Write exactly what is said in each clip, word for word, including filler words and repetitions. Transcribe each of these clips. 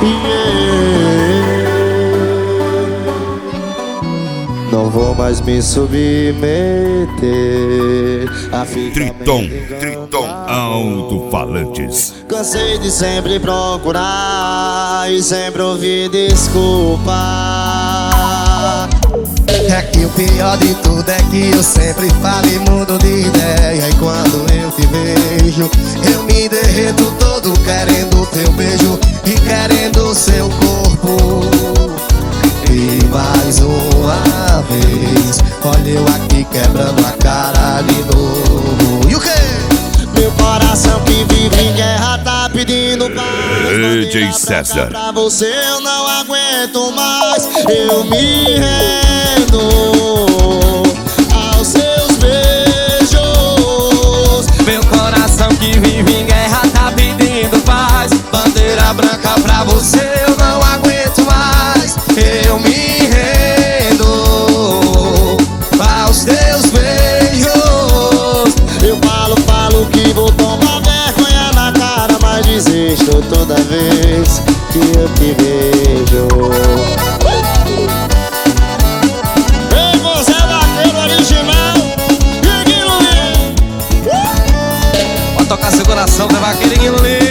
Yeah. Não vou mais me submeter a ficar Triton, Triton Alto-Falantes. Cansei de sempre procurar e sempre ouvir desculpa. É que o pior de tudo é que eu sempre falo e mudo de ideia. E quando eu te vejo, eu me derreto todo querendo teu beijo e querendo seu corpo. E mais uma vez, olha eu aqui quebrando a cara de novo. E o quê? Meu coração que vive em guerra tá pedindo paz. D J César. Pra você eu não aguento mais. Eu me rendo aos seus beijos. Meu coração que vive em guerra tá pedindo paz. Bandeira branca pra você eu não aguento mais. Eu me rendo aos teus beijos. Eu falo, falo que vou tomar vergonha na cara, mas desisto toda vez que eu te vejo. Ei, você é vaqueiro original, Guilherme Luiz. Pode tocar seu coração, né, vaqueirinho Luiz?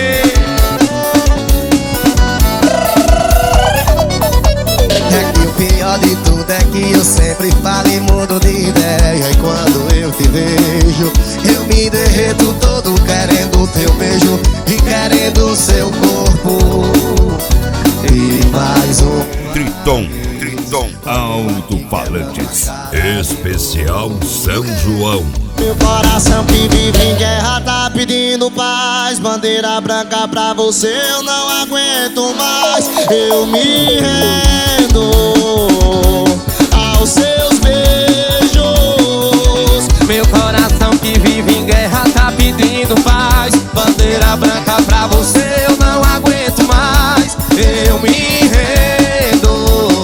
Pior de tudo é que eu sempre falo e mudo de ideia. E quando eu te vejo, eu me derreto todo querendo teu beijo e querendo seu corpo. E mais um Triton, Triton Alto-Falantes. Especial São João. Meu coração que vive em guerra tá pedindo paz. Bandeira branca pra você eu não aguento mais. Eu me rendo aos seus beijos. Meu coração que vive em guerra tá pedindo paz. Bandeira branca pra você eu não aguento mais. Eu me rendo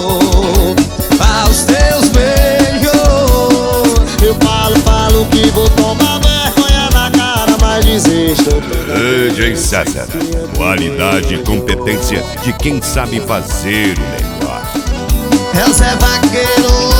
aos teus beijos. Eu falo, falo que vou tomar vergonha na cara, mas desisto. D J César. Qualidade e competência de quem sabe fazer o negócio. É o Zé Vaqueiro.